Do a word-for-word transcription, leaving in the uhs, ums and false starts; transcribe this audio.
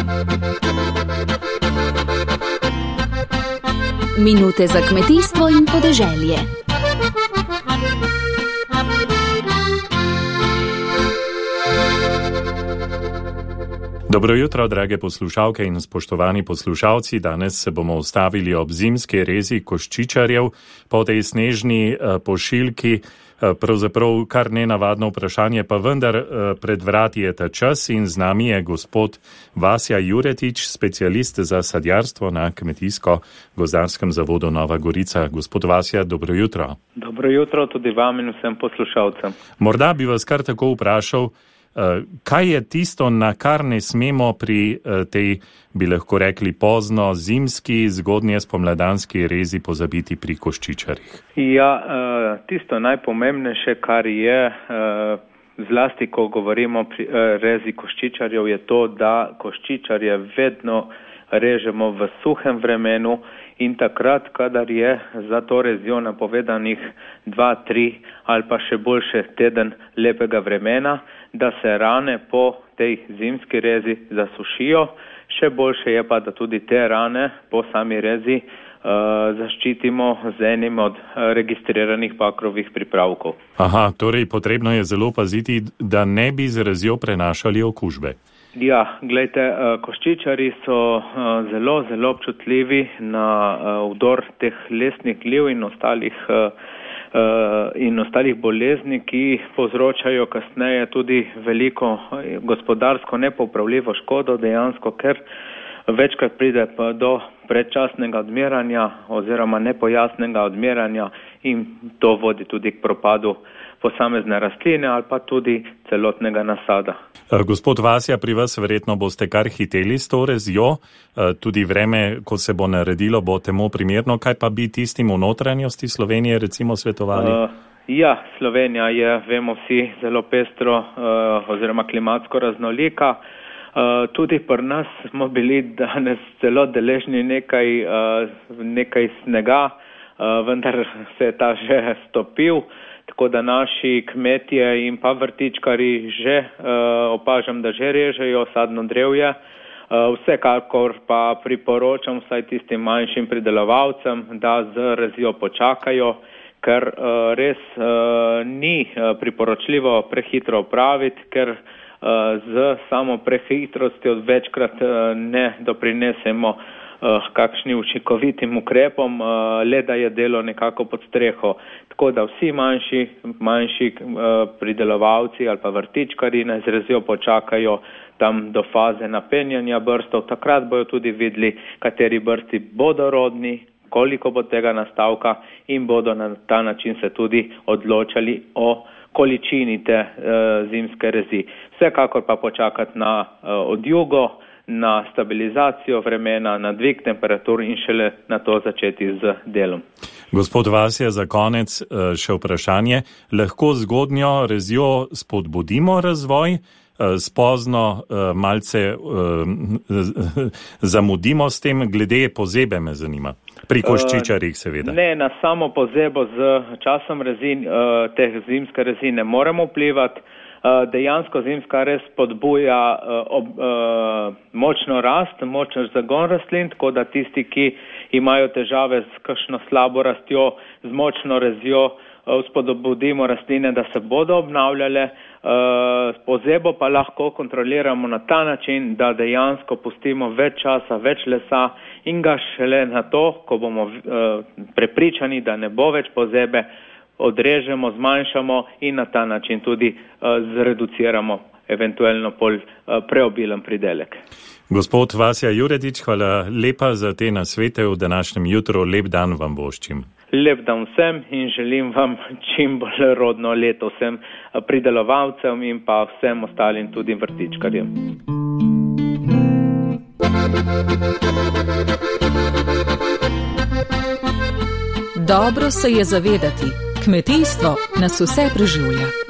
Minute za kmetijstvo in podeželje. Dobro jutro, drage poslušalke in spoštovani poslušalci. Danes se bomo ustavili ob zimski rezi koščičarjev po tej snežni pošiljki. Pravzaprav kar nenavadno vprašanje, pa vendar pred vrati je ta čas in z nami je gospod Vasja Juretič, specialist za sadjarstvo na Kmetijsko-gozdarskem zavodu Nova Gorica. Gospod Vasja, dobro jutro. Dobro jutro tudi vam in vsem poslušalcem. Morda bi vas kar tako vprašal, kaj je tisto, na kar ne smemo pri tej, bi lahko rekli, pozno zimski, zgodnje spomladanski rezi pozabiti pri koščičarjih? Ja, tisto najpomembnejše, kar je, zlasti ko govorimo pri rezi koščičarjev, je to, da koščičarje vedno režemo v suhem vremenu in takrat, kadar je za to rezijo napovedanih dva, tri ali pa še boljše teden lepega vremena, da se rane po tej zimski rezi zasušijo. Še boljše je pa, da tudi te rane po sami rezi uh, zaščitimo z enim od registriranih pakrovih pripravkov. Aha, torej potrebno je zelo paziti, da ne bi z rezijo prenašali okužbe. Ja, gledajte, koščičari so zelo, zelo občutljivi na vdor teh lesnih gliv in ostalih, in ostalih bolezni, ki povzročajo kasneje tudi veliko gospodarsko nepopravljivo škodo dejansko, ker večkrat pride pa do predčasnega odmiranja oziroma nepojasnega odmiranja in to vodi tudi k propadu posamezne rastline ali pa tudi celotnega nasada. Gospod Vasja, pri vas verjetno boste kar hiteli s to rezijo, tudi vreme, ko se bo naredilo, bo temu primerno. Kaj pa bi tistim v notranjosti Slovenije recimo svetovali? Uh, ja, Slovenija je, vemo vsi, zelo pestro uh, oziroma klimatsko raznolika. Uh, tudi pri nas smo bili danes zelo deležni nekaj, uh, nekaj snega, uh, vendar se je ta že stopil. Tako da naši kmetje in pa vrtičkari že uh, opažam, da že režejo sadno drevje. Uh, vsekakor pa priporočam vsaj tistim manjšim pridelovalcem, da z rezijo počakajo, ker uh, res uh, ni uh, priporočljivo prehitro opraviti, ker uh, z samo prehitrostjo večkrat uh, ne doprinesemo uh, kakšnim učinkovitim ukrepom, uh, le da je delo nekako pod streho. Tako da vsi manjši, manjši uh, pridelovalci ali pa vrtičkari naj z rezijo počakajo tam do faze napenjanja brstov. Takrat bojo tudi videli, kateri brsti bodo rodni, koliko bo tega nastavka in bodo na ta način se tudi odločali o količini te uh, zimske rezi. Vsekakor pa počakati na uh, odjugo, na stabilizacijo vremena, na dvig temperatur in šele na to začeti z delom. Gospod Vasja, za konec še vprašanje. Lahko zgodnjo rezijo spodbudimo razvoj, spozno malce zamudimo s tem, glede pozebe me zanima. Pri koščičarjih seveda. Ne, na samo pozebo z časom rezin, teh zimske rezi ne moremo vplivati. Dejansko zimska rez spodbuja ob, močno rast, močen zagon rastlin, tako da tisti, ki imajo težave s kakšno slabo rastjo, z močno rezjo, spodbudimo rastline, da se bodo obnavljale. Pozebo pa lahko kontroliramo na ta način, da dejansko pustimo več časa, več lesa in ga šele na to, ko bomo prepričani, da ne bo več pozebe, odrežemo, zmanjšamo in na ta način tudi uh, zreduciramo eventualno pol uh, preobilen pridelek. Gospod Vasja Juretič, hvala lepa za te nasvete v današnjem jutru. Lep dan vam voščim. Lep dan vsem in želim vam čim bolj rodno leto vsem pridelovalcem in pa vsem ostalim tudi vrtičkarjem. Dobro se je zavedati. Kmetijstvo nas vse preživlja.